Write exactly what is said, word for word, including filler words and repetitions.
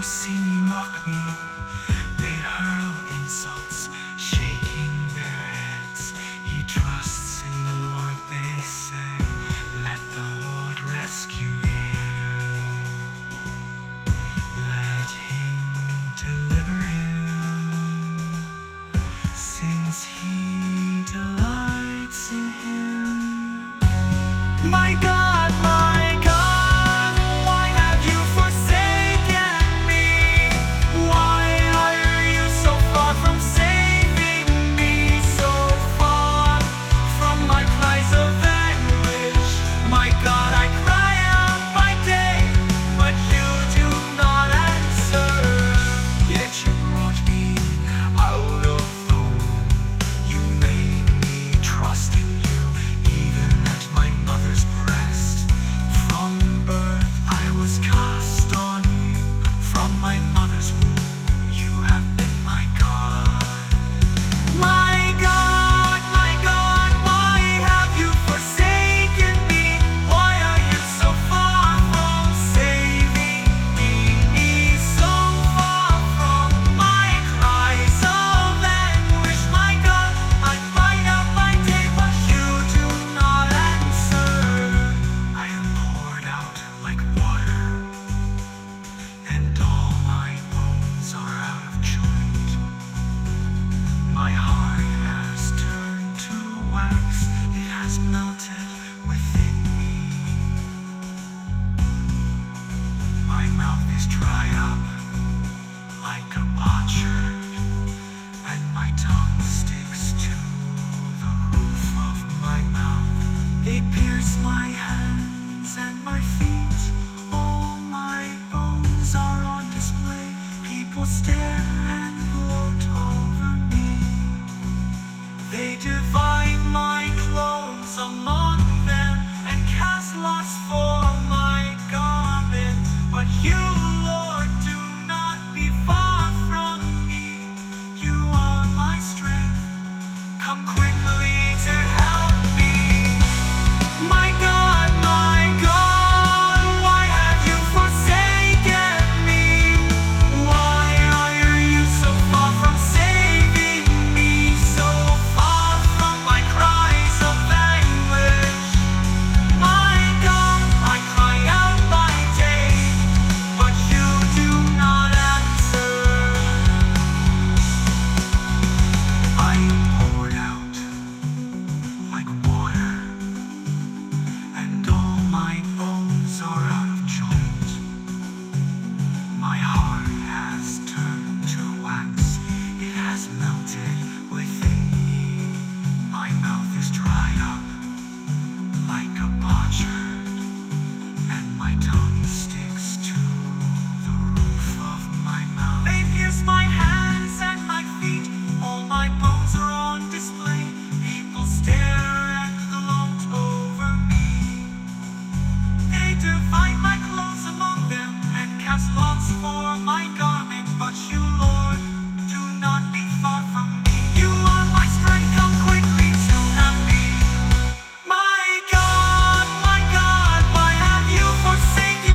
see me mock me. They hurl insults, shaking their heads. He trusts in the Lord, they say. Let the Lord rescue him. Let him deliver him, since he delights in him. My God, my God, why have you forsaken me? Why are you so far from saving me? So far from my cries of anguish. My God, I cry out by day, but you do not answer. Yet you brought me out of the womb. You made me trust in you, even at my mother's breast. From birth I was cast on you. From my mother's womb you have been my God. My God, my God, why have you forsaken me? Why are you so far from saving me? So far from my cries of anguish. My God, I cry out by day, but you do not answer. I am poured out like water, and all my bones are out of joint. My heart has turned to wax, it has melted within me. My mouth is dry up like a potsherd, and my tongue sticks to the roof of my mouth. They pierce my hands and my feet. All my bones are on display. People stare and gloat over me. They divide my clothes among them and cast lots for my garment. But you